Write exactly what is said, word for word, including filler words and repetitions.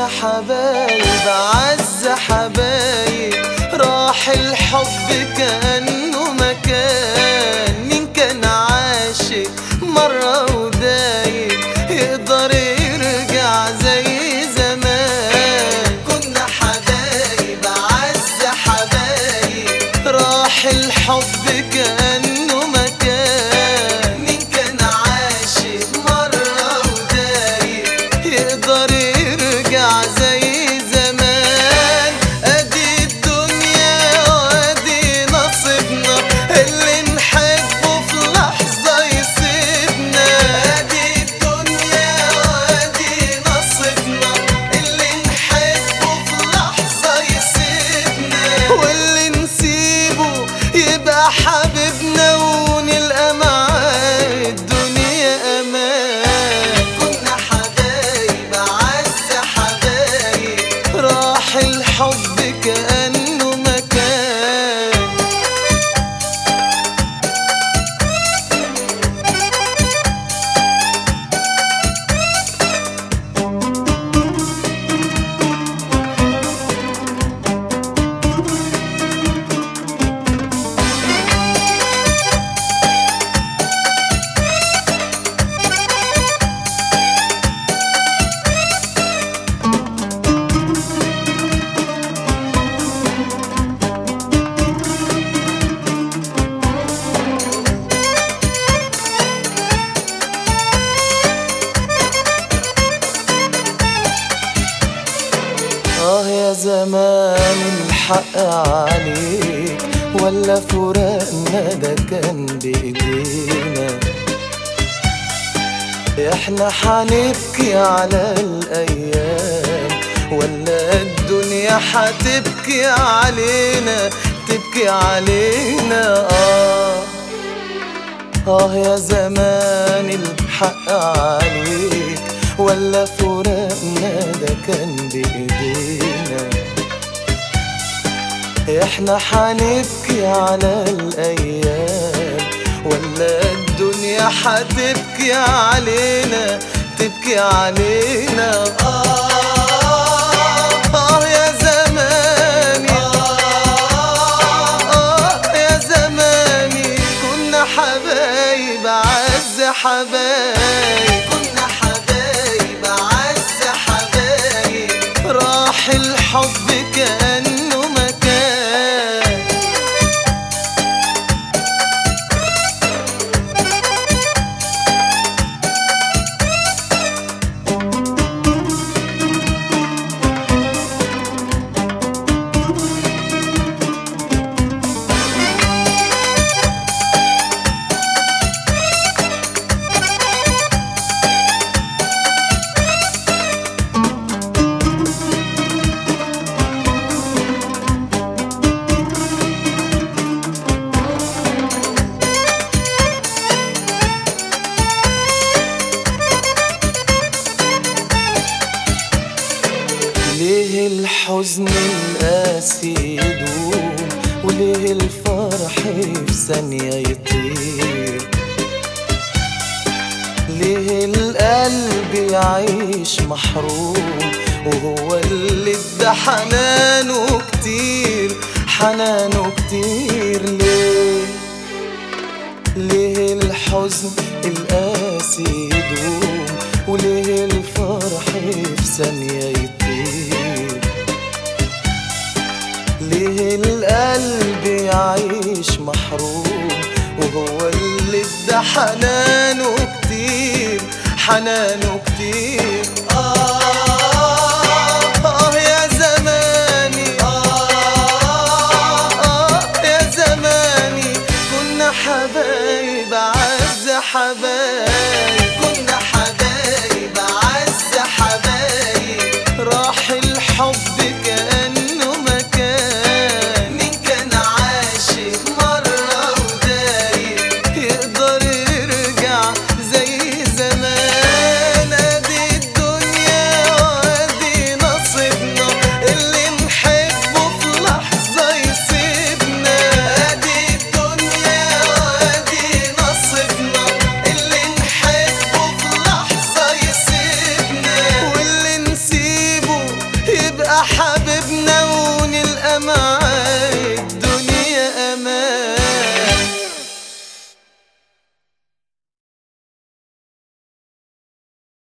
كنا حبايب عز حبايب، راح الحب كأنه مكان. مين كان عاشق مرة ودايب يقدر يرجع زي زمان؟ كنا حبايب عز حبايب، راح الحب كأنه مكان. مين كان عاشق مرة ودايب يقدر يرجع زي زمان؟ ادي الدنيا وادي نصيبنا، اللي نحبه في لحظة يسيبنا. ادي الدنيا وادي نصيبنا، اللي نحبه في لحظة يسيبنا، واللي نسيبه يبقى حبيبنا ونلقى معاه الدنيا امان. كنا حبايب عز حبايب، راح الحب كأنه مكان. آه يا زمان الحق عليك، ولا فراقنا ده كان بإيدينا؟ احنا حنبكي على الأيام، ولا الدنيا حتبكي علينا تبكي علينا؟ آه آه يا زمان الحق عليك، ولا فراقنا ده كان بإيدينا؟ احنا حنبكي على الأيام، ولا الدنيا حتبكي علينا تبكي علينا؟ آه آه يا زماني، آه يا زماني، كنا حبايب عز حبايب، كنا حبايب عز حبايب، راح الحب كأنه مكان. ليه الحزن القاسي يدوم، وليه الفرح في ثانية يطير؟ ليه القلب يعيش محروم وهو اللي ادى حنانه كتير حنانه كتير؟ ليه ليه الحزن القاسي يدوم، وليه الفرح في ثانية يطير؟ ليه القلب يعيش محروم وهو اللي ادى حنانه كتير حنانه كتير؟ آه آه يا زماني، آه آه يا زماني، كنا حبايب عز حبايب،